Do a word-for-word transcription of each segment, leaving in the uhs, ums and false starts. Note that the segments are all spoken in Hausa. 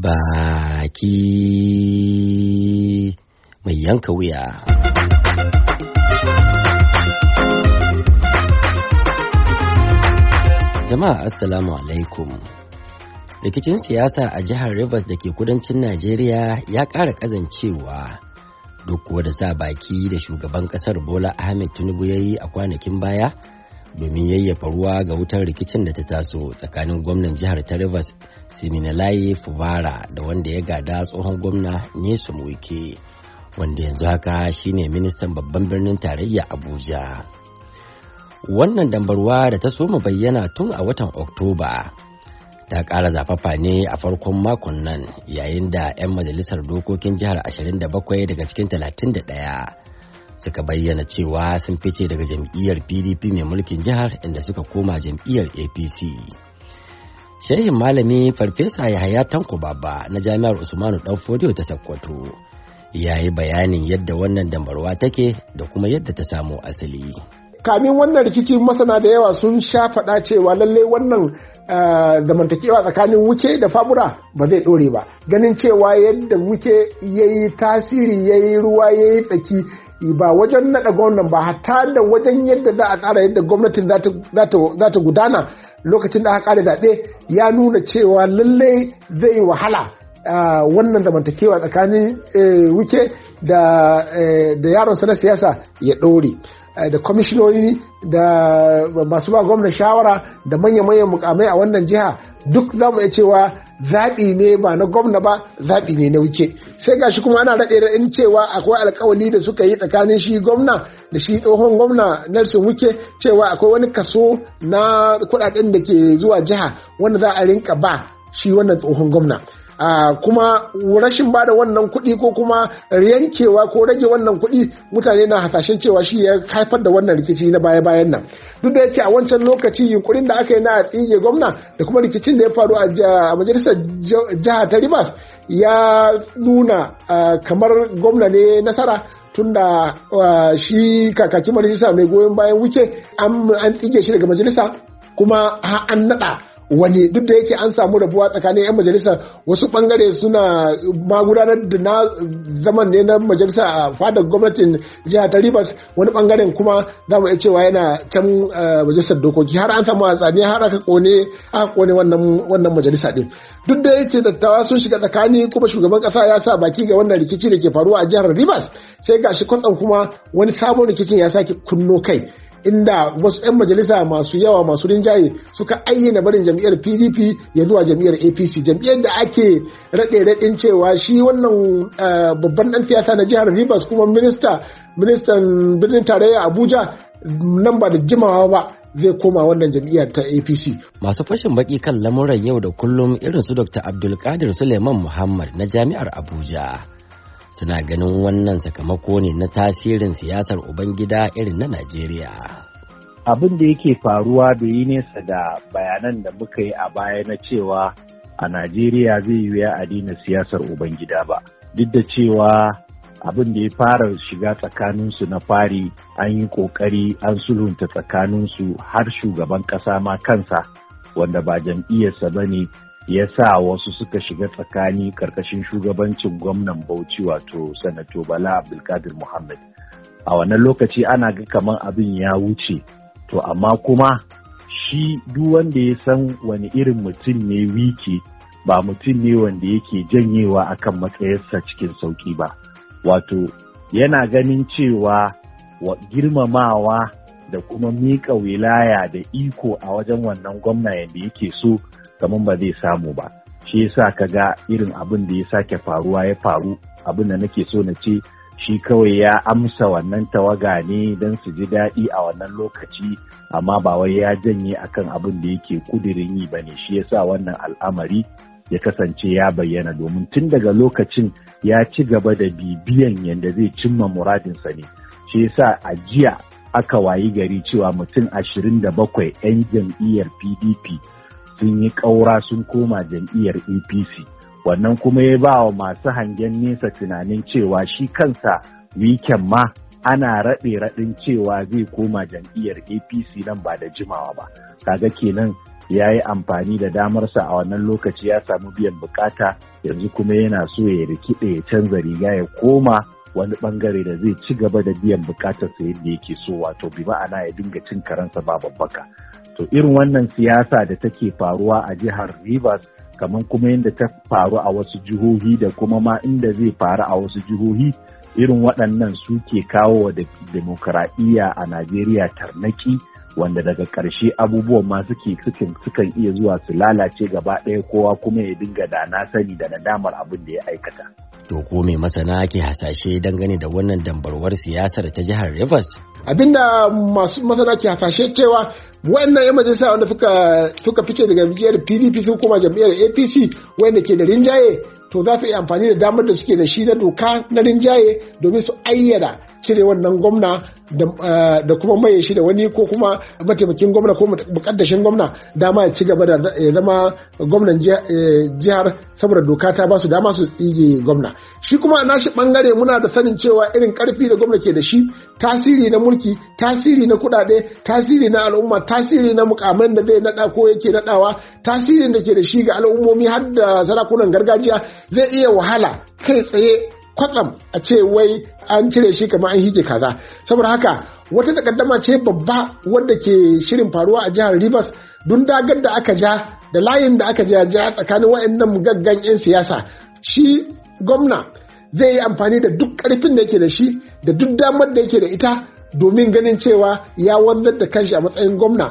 baki mai yanka wuya. Jama'a assalamu alaikum. Rikicin siyasa a jihar Rivers da ke kudancin Najeriya ya ƙara ƙazancewa duk kuwa da sa baki da shugaban ƙasar Bola Ahmed Tinubu ya yi a kwanakin baya domin yayyafa ruwa ga wutar rikicin da ta taso tsakanin gwamnan jihar ta Rivers Siminalayi Fubara da wanda ya gada tsohon gwamna Nyesom Wike, wanda yanzu haka shine ministan babban birnin tarayya Abuja. Wannan dambarwa da ta soma bayyana tun a watan Oktoba ta ƙara zafafa ne a farkon makon nan, yayin da 'yan majalisar dokokin jihar ashirin da bakwai daga cikin talatin da ɗaya suka bayyana cewa sun fice daga jam'iyyar P D P mai mulkin jihar inda suka koma jam'iyyar A P C. Shehin malami Farfesa Yahaya Tanko Baba na Jami'ar Usmanu Danfodiyo ta Sokoto ya yi bayanin yadda wannan dambarwa take da kuma yadda ta samo asali. Kamin wannan rikici masana da yawa sun sha faɗa cewa lallai wannan zamantakewa tsakanin Wike da Fabura ba zai ɗore ba, ganin cewa yadda Wike ya yi tasiri, ya yi ruwa, ya yi tsaki ba wajen naɗa gwamnan ba, hatta da wajen yadda za a tsara yadda gwamnatin za ta gudana lokacin da aka kare zaɓe, ya nuna cewa lallai zai wahala wannan zamantakewa tsakanin Wike da yaronsa na siyasa ya ɗore. Da kwamishinoni da masu ba gwamnan shawara da manya-manyan mukamai a wannan jiha duk za mu iya cewa zaɓi ne ba na gwamna ba, zaɓi ne na Wike. Sai gashi kuma ana raɗe raɗin cewa akwai alkawali da suka yi tsakanin shi gwamna da shi tsohon gwamna Nelson Wike cewa akwai wani kaso na kuɗaɗen da ke zuwa jiha wanda za a rinka ba shi wannan tsohon gwamna. Uh, kuma rashin bada wannan kuɗi ko kuma yankewa ko rage wannan kuɗi, mutane na hasashen cewa shi ya haifar da wannan rikici na baya-bayan nan. Duk da yake a wancan lokaci yunkurin da aka yi na tsige gwamna da kuma rikicin da ya faru a majalisar jiha ta Rivers ya nuna uh, kamar gwamna ne nasara, tunda uh, shi kakakin majalisa mai goyon bayan Wike an tsige shi daga majalisa kuma an naɗa wani. Duk da yake an samu rabuwa tsakanin 'yan majalisa, wasu bangare suna ma gudanar da na zaman ne na majalisa a fadar gwamnatin jiha ta Rivers, wani bangaren kuma za mu iya cewa yana can majalisar dokoki. Har an samu hatsani, har aka kone aka kone wannan wannan majalisa din. Duk da yake dattawa sun shiga tsakani kuma shugaban kasa ya sa baki ga wannan rikici da ke faruwa a jihar Rivers, sai gashi kwatsam kuma wani sabon rikicin ya sake kunno kai, inda wasu 'yan majalisa masu yawa masu rinjaye suka ayyana barin jam'iyyar P D P ya zuwa jam'iyyar A P C, jam'iyyar da ake raɗe-raɗin cewa shi wannan babban ɗan siyasa na jihar Rivers kuma minista ministan birnin tarayya Abuja nan ba da jimawa ba zai koma wannan jam'iyyar ta A P C. Masu fashin baki kan lamuran yau da kullum irin su Doctor Abdulkadir Suleiman Muhammad na Jami'ar Abuja suna ganin wannan sakamako ne na tasirin siyasar Ubangida irin na Najeriya. Abin da yake faruwa da yi nesa da bayanan da muka yi a baya na cewa a Najeriya zai yi wuya a daina siyasar Ubangida ba. Duk da cewa abin da ya fara shiga tsakaninsu na fari an yi ƙoƙari an sulhunta tsakaninsu, har shugaban ƙasa ma kansa wanda ba jam'iyyarsa ba ne ya sa wasu suka shiga tsakani karkashin shugabancin gwamnan Bauchi wato Sanato Bala Abdulkadir Muhammad. A wannan lokaci ana ga kaman abin ya wuce, to amma kuma shi duk wanda ya san wani irin mutum ne Wike, ba mutum ne wanda yake janyewa akan matsayarsa cikin sauki ba. Wato yana ganin cewa wa girmamawa da kuma miƙa wilaya da iko a wajen wannan gwamna yadda yake so kamar ba zai samu ba. Shi yasa kaga irin abin da ya sake faruwa ya faru. Abin da nake so na ce, shi kawai ya amsa wannan tawaga ne don su ji daɗi a wannan lokaci, amma ba wai ya janye akan abin da yake kudirin yi bane. Shi yasa wannan al'amari ya kasance ya bayyana, domin tun daga lokacin ya ci gaba da bibiyan yadda zai cimma muradinsa ne. Shi yasa a jiya aka wayi gari cewa mutum ashirin da bakwai 'yan jam'iyyar P D P sun yi ƙaura sun koma jam'iyyar A P C. Wannan kuma ya ba wa masu hangen nesa tunanin cewa shi kansa Wiken ma ana raɗe raɗin cewa zai koma jam'iyyar A P C nan ba da jimawa ba. Kaga kenan ya yi amfani da damarsa a wannan lokaci ya samu biyan bukata, yanzu kuma yana so ya rikide ya canza riga ya koma wani bangare da zai ci gaba da biyan bukatarsa yadda yake so, wato bi ma'ana ya dinga cin karansa ba babbaka. To irin wannan siyasa da take faruwa a jihar Rivers, kamar kuma yadda ta faru a wasu jihohi da kuma ma inda zai faru a wasu jihohi, irin waɗannan suke kawo wa demokuraɗiyya a Najeriya tarnaki, wanda daga ƙarshe abubuwan ma suke sukan iya zuwa su lalace gaba ɗaya, kowa kuma ya dinga da na sani da nadamar abin da ya aikata. To ko mai masana ke hasashe dangane da wannan dambarwar siyasar ta jihar Rivers? Abinda masu masana ke hasashe cewa wayannan yan majalisa wanda suka suka fice daga jam'iyyar P D P su kuma jam'iyyar A P C wanda ke da rinjaye, to za su yi amfani da damar da suke da shi na doka na rinjaye domin su ayyana cire wannan gwamna da kuma maye shi da wani ko kuma mataimakin gwamna ko mukaddashin gwamna dama ya ci gaba da ya zama gwamnan jihar, saboda doka ta ba su dama su tsige gwamna. Shi kuma a nashi bangare muna da sanin cewa irin karfi da gwamna ke da shi, tasiri na mulki, tasiri na kudade, tasiri na al'umma, tasiri na mukaman da zai nada ko yake nadawa, tasirin da ke da shi ga al'ummomi har da sarakunan gargajiya, zai iya wahala kai tsaye kwatsam a ce wai an cire shi kamar an hige kaza. Saboda haka wata takaddama ce babba wadda ke shirin faruwa a jihar Rivers, don dagar da aka ja da layin da aka ja ja tsakanin waɗannan gaggan 'yan siyasa. Shi gwamna zai yi amfani da duk ƙarfin da yake da shi da duk damar da yake da ita domin ganin cewa ya wanzar da kanshi a matsayin gwamna.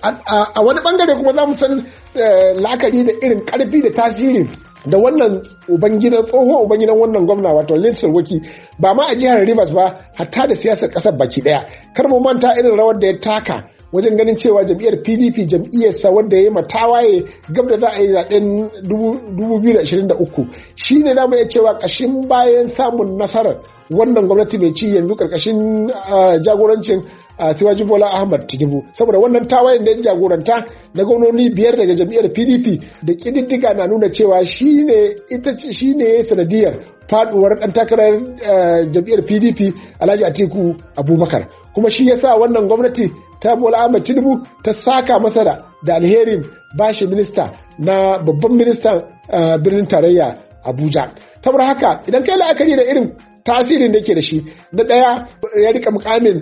A wani bangare kuma za mu san la'akari da irin ƙarfi da tasirin da wannan ubangidan tsohon ubangidan wannan gwamna wato Lindsey Waki ba ma a jihar Rivers ba, hatta da siyasar kasar baki daya. Kar mu manta irin rawar da ya taka wajen ganin cewa jam'iyyar P D P jam'iyyarsa wanda ya yi matawaye gab da za a yi zaben dubu biyu da ashirin da uku shine za mu iya cewa kashin bayan samun nasarar wannan gwamnati mai ci yanzu karkashin jagorancin Tiwaji Bola Ahmad Tinubu, saboda wannan tawayen da ya jagoranta na gwamnoni biyar daga jam'iyyar P D P da kididdiga na nuna cewa shine ita shine sanadiyar faduwar dan takarar jam'iyyar P D P Alhaji Atiku Abubakar, kuma shi yasa wannan gwamnati ta Bola Ahmad Tinubu ta saka masa da alherin bashi minista na babban ministan birnin tarayya Abuja. Saboda haka idan kai la'akari da irin tasirin da ke da shi, na ɗaya ya rika mukamin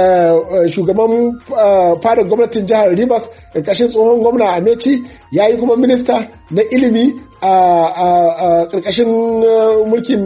shugaban fadar gwamnatin jihar Rivers ƙarƙashin tsohon gwamna Amechi, ya yi kuma minista na ilimi a ƙarƙashin mulkin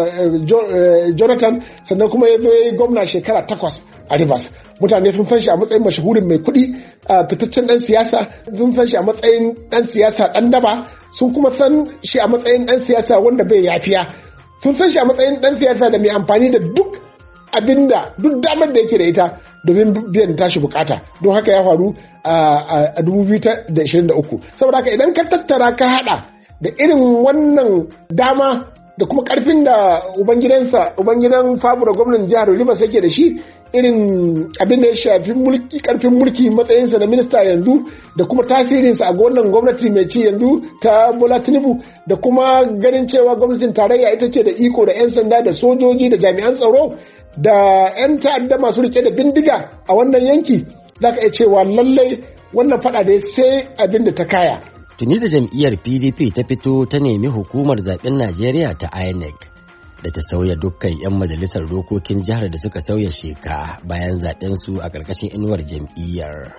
Jonathan, sannan kuma ya zo ya yi gwamna shekara takwas a Rivers. Mutane sun san shi a matsayin mashahurin mai kuɗi, fitaccen ɗan siyasa, sun san shi a matsayin ɗan siyasa ɗan daba, sun kuma san shi a matsayin ɗan siyasa wanda bai yafiya. Sun san shi a matsayin ɗan siyasa da mai amfani da duk abinda duk damar da yake da ita domin biyan tashi bukata. Don haka ya faru a dubu biyu da ashirin da uku. Saboda haka idan ka tattara ka hada da irin wannan dama da kuma karfin da ubangidansa ubangidan fabura gwamnan jihar Rivers yake da shi, irin abin da ya shafi mulki karfin mulki matsayinsa na minista yanzu da kuma tasirinsa a wannan gwamnati mai ci yanzu ta Bola Tinubu, da kuma ganin cewa gwamnatin tarayya ita ce da iko da 'yan sanda da sojoji da jami'an tsaro da 'yan ta'adda masu rike da bindiga a wannan yanki, za ka iya cewa lallai wannan fada da sai abin da ta kaya. Tuni da jam'iyyar P D P ta fito ta nemi hukumar zaben Najeriya ta I N E C da ta sauya dukkan 'yan majalisar dokokin jihar da suka sauya sheka bayan zaben su a ƙarƙashin inuwar jam'iyyar.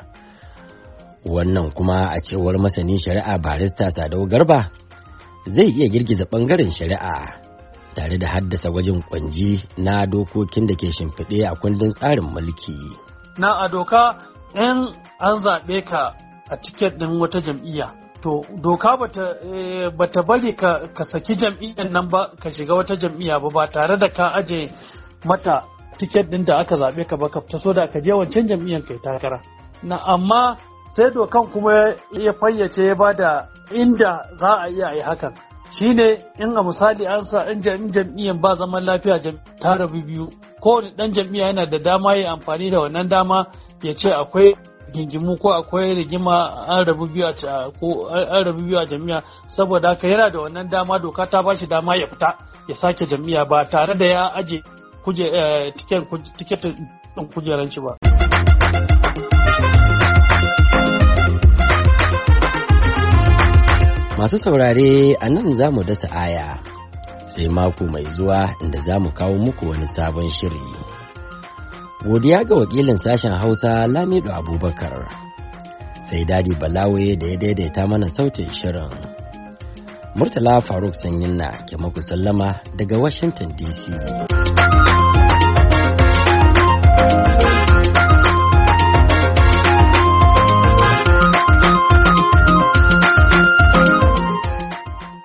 Wannan kuma a cewar masanin shari'a barista Sadau Garba zai iya girgiza ɓangaren shari'a tare da haddasa wajen kwanji na dokokin da ke shimfiɗe a kundin tsarin mulki. Na a doka in an zaɓe ka a tiket ɗin wata jam'iyya, to doka bata e, bata bari ka, ka saki jam'iyyar nan ba ka shiga wata jam'iyya ba ba tare da ka aje mata tiket ɗin da aka zaɓe ka ba, ka fita so da ka je wancan jam'iyyar kai takara. Na amma sai dokan kuma ya fayyace ya bada inda za a iya yi hakan. Shine in a misali an sa in jam'iyyar ba zaman lafiya ta rabu biyu, kowane ɗan jam'iyya yana da dama ya amfani da wannan dama ya ce akwai gingimu ko akwai rigima an rabu biyu a ko an rabu biyu a jami'a, saboda haka yana da wannan dama, doka ta bashi dama ya fita ya sake jami'a ba tare da ya aje kuje tiketin kujeran shi ba. Masu saurare a nan za mu dasa aya sai mako mai zuwa inda za mu kawo muku wani sabon shiri. Godiya ga wakilin sashen Hausa Lamido Abubakar, sai Dadi Balawe da ya daidaita mana sautin shirin. Murtala Faruk Sanyinna ke muku sallama daga Washington D C.